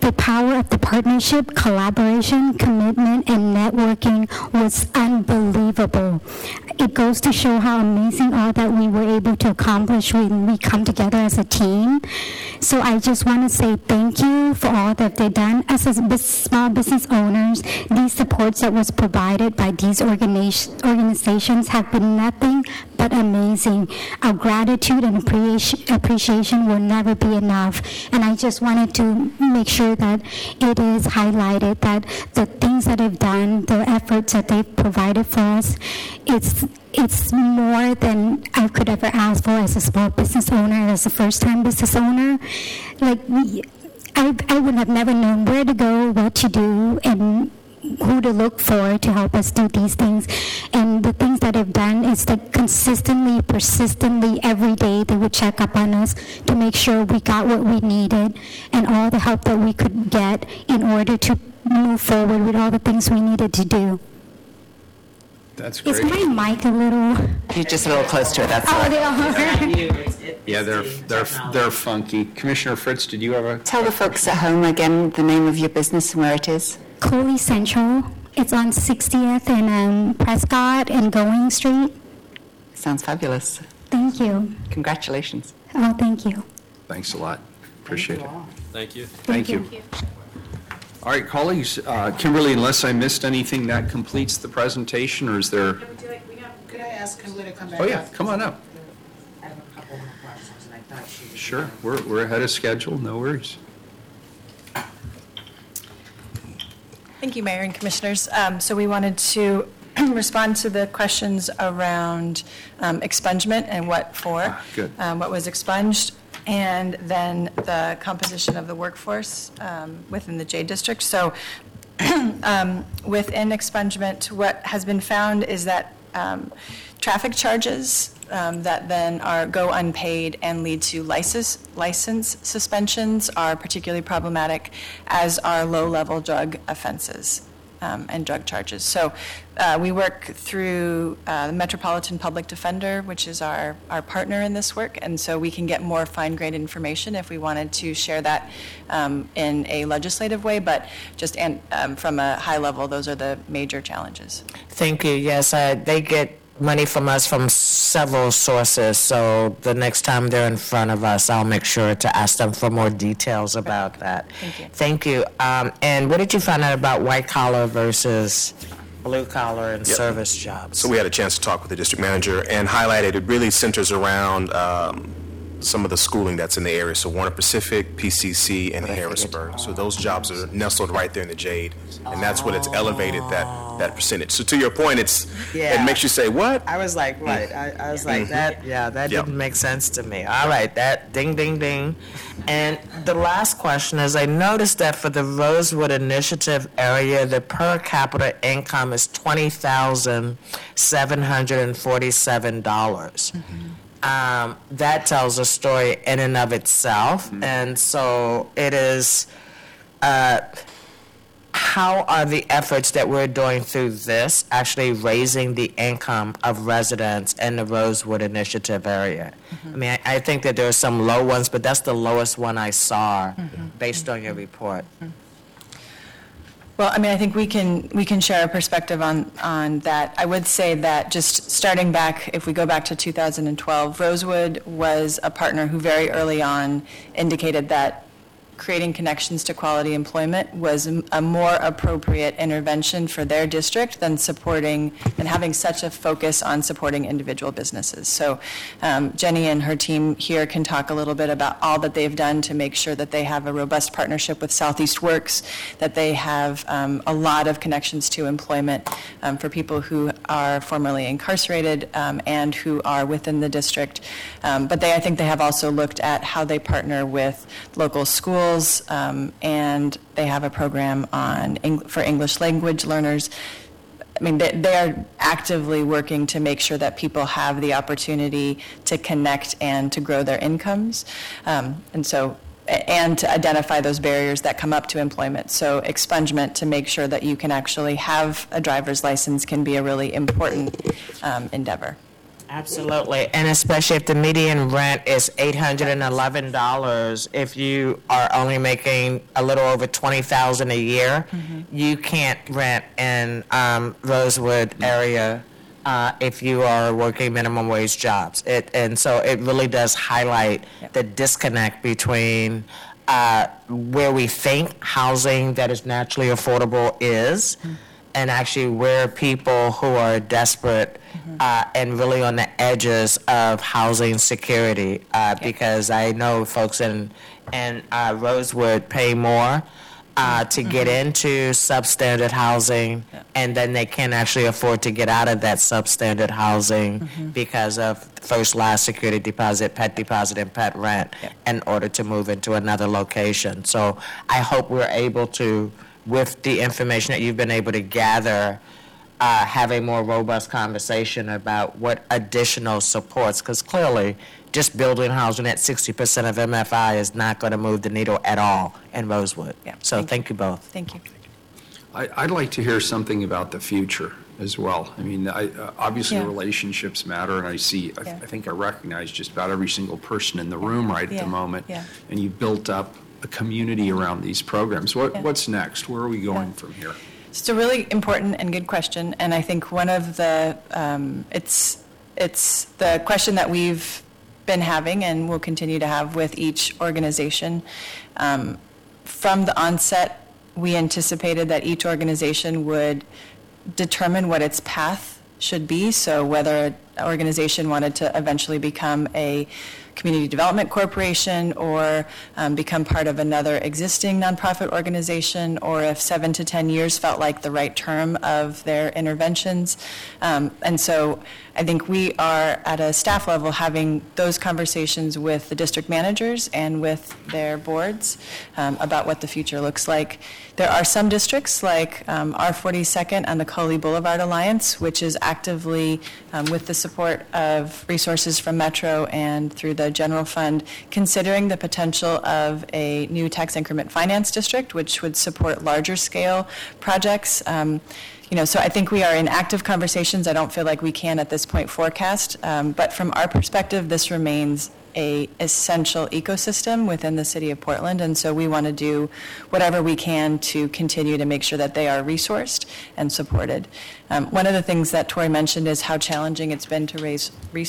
The power of the partnership, collaboration, commitment, and networking was unbelievable. It goes to show how amazing all that we were able to accomplish when we come together as a team. So I just want to say thank you for all that they've done. As a small business owners, these supports that was provided by these organizations have been nothing but amazing. Our gratitude and appreciation will never be enough. And I just wanted to make sure that it is highlighted that the things that they've done, the efforts that they've provided for us, it's more than I could ever ask for as a small business owner, as a first-time business owner. Like, I would have never known where to go, what to do, and who to look for to help us do these things. And the things that I've done is that consistently, persistently, every day they would check up on us to make sure we got what we needed and all the help that we could get in order to move forward with all the things we needed to do. That's great. Is my mic a little... You're just a little close to it, that's all. they are. Yeah, they're funky. Commissioner Fritz, did you have a... Tell the folks at home again the name of your business and where it is. Coley Central. It's on 60th and Prescott and Going Street. Sounds fabulous. Thank you. Congratulations. Oh, thank you. Thanks a lot. Appreciate it. Thank you. Thank you. All right, colleagues, Kimberly, unless I missed anything, that completes the presentation, or is there? Could I ask Kimberly to come back? Oh, yeah, come on up. I have a couple more questions, and I thought she... Sure, we're ahead of schedule, no worries. Thank you, Mayor and Commissioners. So we wanted to respond to the questions around expungement and what for. Good. What was expunged, and then the composition of the workforce within the J District. So within expungement, what has been found is that traffic charges that then go unpaid and lead to license suspensions are particularly problematic, as are low-level drug offenses and drug charges. So we work through the Metropolitan Public Defender, which is our partner in this work, and so we can get more fine-grained information if we wanted to share that in a legislative way, but just from a high level, those are the major challenges. Thank you. Yes, they get money from us from several sources, so the next time they're in front of us, I'll make sure to ask them for more details about that. Thank you. Thank you. And what did you find out about white collar versus blue collar and service jobs? So we had a chance to talk with the district manager and highlighted it really centers around some of the schooling that's in the area. So Warner Pacific, PCC, and Harrisburg. So those jobs are nestled right there in the Jade, and that's what it's elevated that percentage. So to your point, it makes you say, what? I was like, right. I was like, that didn't make sense to me. All right, that ding, ding, ding. And the last question is, I noticed that for the Rosewood Initiative area, the per capita income is $20,747. That tells a story in and of itself. And so it is, how are the efforts that we're doing through this actually raising the income of residents in the Rosewood Initiative area? I mean, I think that there are some low ones, but that's the lowest one I saw based on your report. Well, I mean, I think we can share a perspective on that. I would say that just starting back, if we go back to 2012, Rosewood was a partner who very early on indicated that creating connections to quality employment was a more appropriate intervention for their district than having such a focus on supporting individual businesses. So Jenny and her team here can talk a little bit about all that they've done to make sure that they have a robust partnership with Southeast Works, that they have a lot of connections to employment for people who are formerly incarcerated and who are within the district. But I think they have also looked at how they partner with local schools, and they have a program for English language learners. I mean, they are actively working to make sure that people have the opportunity to connect and to grow their incomes, and to identify those barriers that come up to employment. So expungement to make sure that you can actually have a driver's license can be a really important endeavor. Absolutely, and especially if the median rent is $811, if you are only making a little over $20,000 a year, you can't rent in Rosewood area if you are working minimum wage jobs. And so it really does highlight the disconnect between where we think housing that is naturally affordable is, and actually where people who are desperate and really on the edges of housing security, because I know folks in Rosewood pay more to get into substandard housing, and then they can't actually afford to get out of that substandard housing because of first, last security deposit, pet deposit, and pet rent in order to move into another location. So I hope we're able to, with the information that you've been able to gather, have a more robust conversation about what additional supports, because clearly just building housing at 60% of MFI is not going to move the needle at all in Rosewood. So thank you both. Thank you. I'd like to hear something about the future as well. I mean, obviously relationships matter, and I think I recognize just about every single person in the room right at the moment, and you've built up a community around these programs. What's next? Where are we going from here? It's a really important and good question, and I think one of the, it's the question that we've been having and will continue to have with each organization. From the onset, we anticipated that each organization would determine what its path should be, so whether an organization wanted to eventually become a community development corporation or become part of another existing nonprofit organization, or if 7 to 10 years felt like the right term of their interventions. And so I think we are at a staff level having those conversations with the district managers and with their boards about what the future looks like. There are some districts like our 42nd and the Coley Boulevard Alliance, which is actively, with the support of resources from Metro and through the general fund, considering the potential of a new tax increment finance district, which would support larger scale projects. So I think we are in active conversations. I don't feel like we can at this point forecast, but from our perspective, this remains a essential ecosystem within the city of Portland, and so we want to do whatever we can to continue to make sure that they are resourced and supported. One of the things that Tori mentioned is how challenging it's been to raise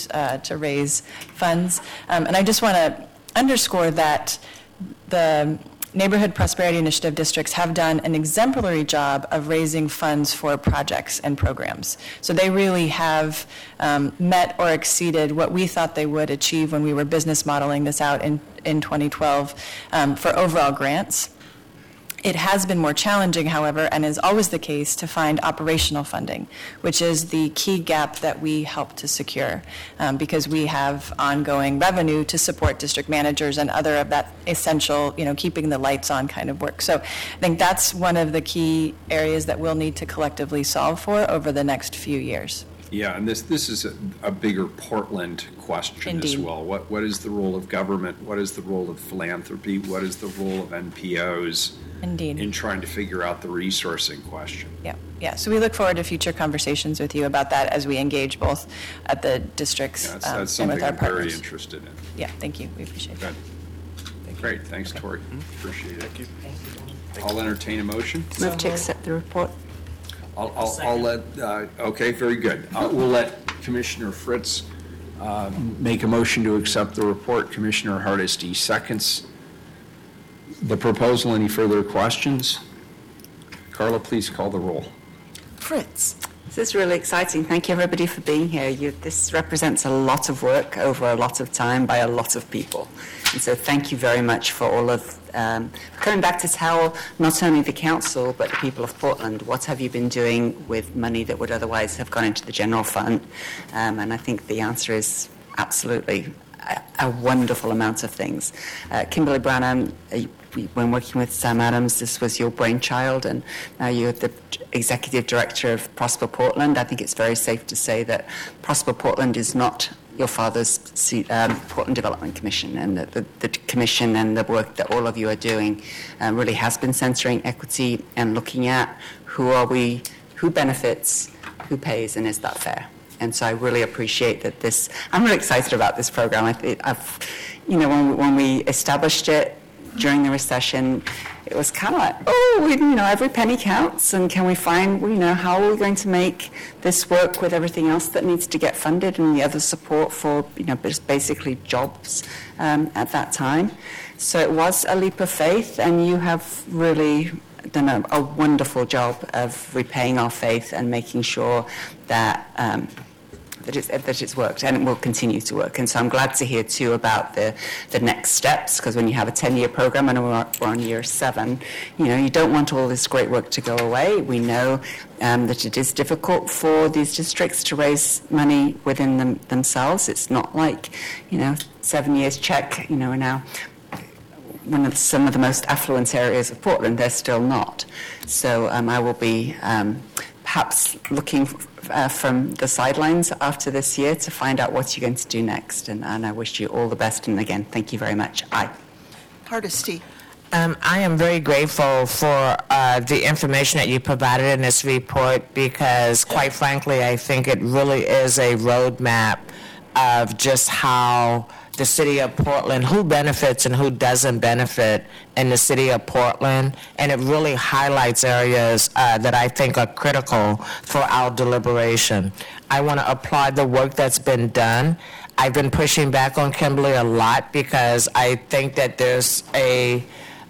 funds, and I just want to underscore that the Neighborhood Prosperity Initiative districts have done an exemplary job of raising funds for projects and programs. So they really have met or exceeded what we thought they would achieve when we were business modeling this out in 2012 for overall grants. It has been more challenging, however, and is always the case, to find operational funding, which is the key gap that we help to secure, because we have ongoing revenue to support district managers and other of that essential, keeping the lights on kind of work. So I think that's one of the key areas that we'll need to collectively solve for over the next few years. Yeah, and this is a bigger Portland question as well. What is the role of government? What is the role of philanthropy? What is the role of NPOs in trying to figure out the resourcing question? Yeah. So we look forward to future conversations with you about that as we engage both at the districts That's and something with our I'm partners. very interested in. Yeah, thank you. We appreciate that. Good. Great, thanks, Tori. Appreciate it. I'll entertain a motion. Move to accept the report. I'll let, okay, very good. We'll let Commissioner Fritz make a motion to accept the report. Commissioner Hardesty seconds the proposal. Any further questions? Carla, please call the roll. Fritz. This is really exciting. Thank you, everybody, for being here. This represents a lot of work over a lot of time by a lot of people. And so thank you very much for all of coming back to tell not only the council, but the people of Portland, what have you been doing with money that would otherwise have gone into the general fund? And I think the answer is absolutely a wonderful amount of things. Kimberly Branham, when working with Sam Adams, this was your brainchild, and now you're the executive director of Prosper Portland. I think it's very safe to say that Prosper Portland is not your father's Portland Development Commission, and the commission and the work that all of you are doing really has been centering equity and looking at who benefits, who pays, and is that fair? And so I really appreciate that I'm really excited about this program. When we established it during the recession, it was kind of like, every penny counts, and can we find, how are we going to make this work with everything else that needs to get funded and the other support for, basically jobs at that time. So it was a leap of faith, and you have really done a wonderful job of repaying our faith and making sure that that it's worked, and it will continue to work. And so I'm glad to hear too about the next steps, because when you have a 10-year program and we're on year 7, you don't want all this great work to go away. We know that it is difficult for these districts to raise money within themselves. It's not like 7 years check. We're now some of the most affluent areas of Portland. They're still not. So I will be perhaps looking from the sidelines after this year to find out what you're going to do next. And I wish you all the best. And again, thank you very much. Hardesty. I am very grateful for the information that you provided in this report, because quite frankly, I think it really is a roadmap of just how the city of Portland, who benefits and who doesn't benefit in the city of Portland, and it really highlights areas that I think are critical for our deliberation. I want to applaud the work that's been done. I've been pushing back on Kimberly a lot because I think that there's a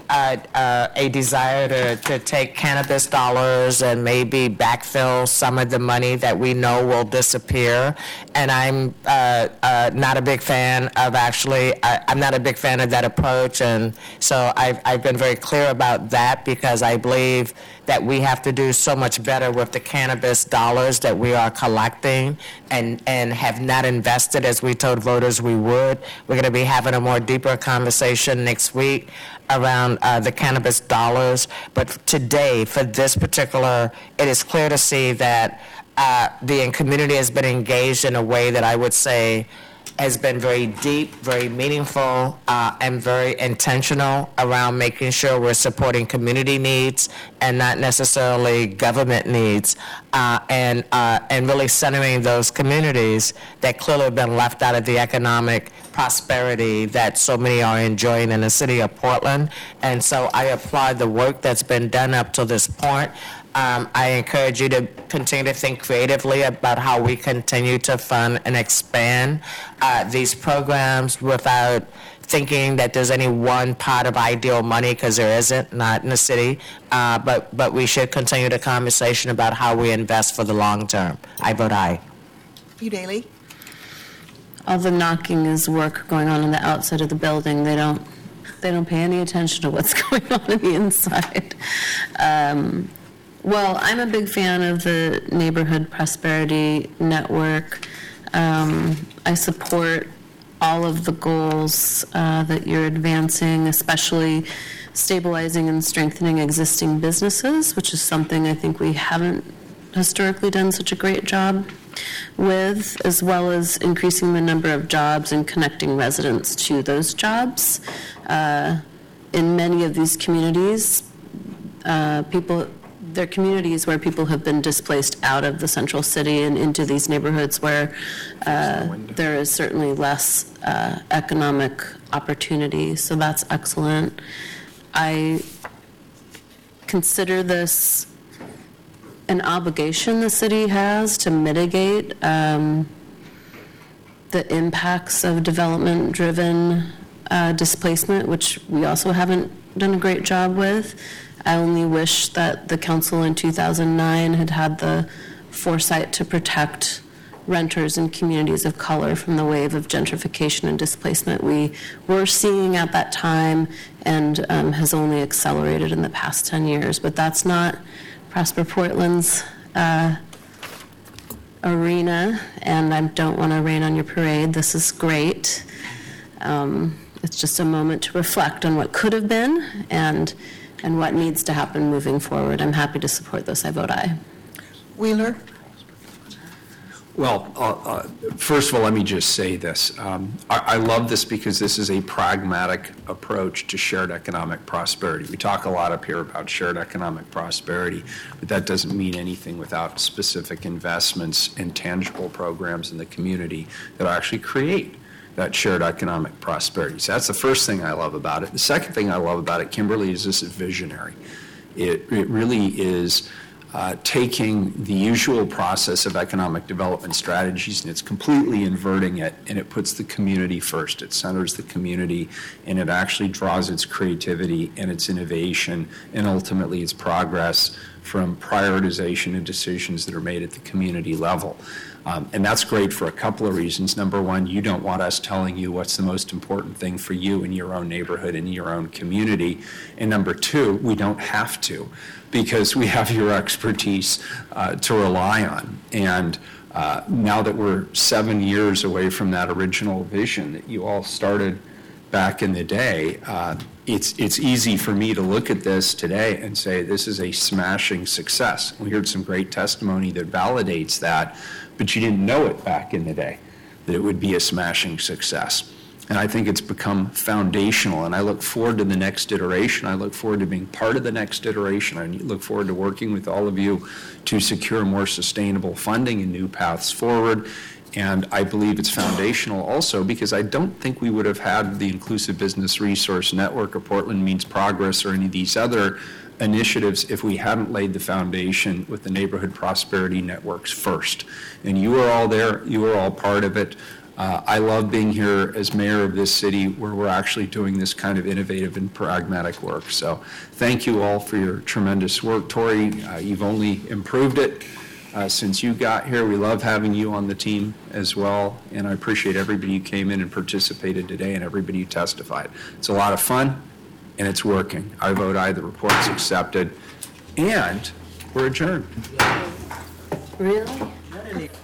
desire to take cannabis dollars and maybe backfill some of the money that we know will disappear. And I'm not a big fan of I'm not a big fan of that approach. And so I've been very clear about that, because I believe that we have to do so much better with the cannabis dollars that we are collecting and have not invested as we told voters we would. We're going to be having a more deeper conversation next week around the cannabis dollars. But today, for this particular, it is clear to see that the community has been engaged in a way that I would say has been very deep, very meaningful, and very intentional around making sure we're supporting community needs and not necessarily government needs, and really centering those communities that clearly have been left out of the economic prosperity that so many are enjoying in the city of Portland. And so I applaud the work that's been done up to this point. I encourage you to continue to think creatively about how we continue to fund and expand these programs without thinking that there's any one pot of ideal money, because there isn't, not in the city. But we should continue the conversation about how we invest for the long term. I vote aye. Udaley. All the knocking is work going on the outside of the building. They don't pay any attention to what's going on the inside. Well, I'm a big fan of the Neighborhood Prosperity Network. I support all of the goals that you're advancing, especially stabilizing and strengthening existing businesses, which is something I think we haven't historically done such a great job with, as well as increasing the number of jobs and connecting residents to those jobs. In many of these communities, they're communities where people have been displaced out of the central city and into these neighborhoods where there is certainly less economic opportunity. So that's excellent. I consider this an obligation the city has to mitigate the impacts of development-driven displacement, which we also haven't done a great job with. I only wish that the council in 2009 had had the foresight to protect renters in communities of color from the wave of gentrification and displacement we were seeing at that time, and has only accelerated in the past 10 years. But that's not Prosper Portland's arena, and I don't want to rain on your parade. This is great. It's just a moment to reflect on what could have been and what needs to happen moving forward. I'm happy to support this. I vote aye. Wheeler. Well, first of all, let me just say this. I love this because this is a pragmatic approach to shared economic prosperity. We talk a lot up here about shared economic prosperity, but that doesn't mean anything without specific investments and tangible programs in the community that actually create that shared economic prosperity. So that's the first thing I love about it. The second thing I love about it, Kimberly, is this is visionary. It really is taking the usual process of economic development strategies, and it's completely inverting it, and it puts the community first. It centers the community, and it actually draws its creativity and its innovation and ultimately its progress from prioritization and decisions that are made at the community level. And that's great for a couple of reasons. Number one, you don't want us telling you what's the most important thing for you in your own neighborhood, in your own community. And number two, we don't have to, because we have your expertise to rely on. And now that we're 7 years away from that original vision that you all started back in the day, it's easy for me to look at this today and say this is a smashing success. We heard some great testimony that validates that, but you didn't know it back in the day, that it would be a smashing success. And I think it's become foundational, and I look forward to the next iteration. I look forward to being part of the next iteration. I look forward to working with all of you to secure more sustainable funding and new paths forward. And I believe it's foundational also because I don't think we would have had the Inclusive Business Resource Network or Portland Means Progress or any of these other initiatives if we hadn't laid the foundation with the neighborhood prosperity networks first. And you are all there. You are all part of it. I love being here as mayor of this city where we're actually doing this kind of innovative and pragmatic work. So thank you all for your tremendous work. Tori, you've only improved it since you got here. We love having you on the team as well, and I appreciate everybody who came in and participated today and everybody who testified. It's a lot of fun, and it's working. I vote aye. The report's accepted, and we're adjourned. Really?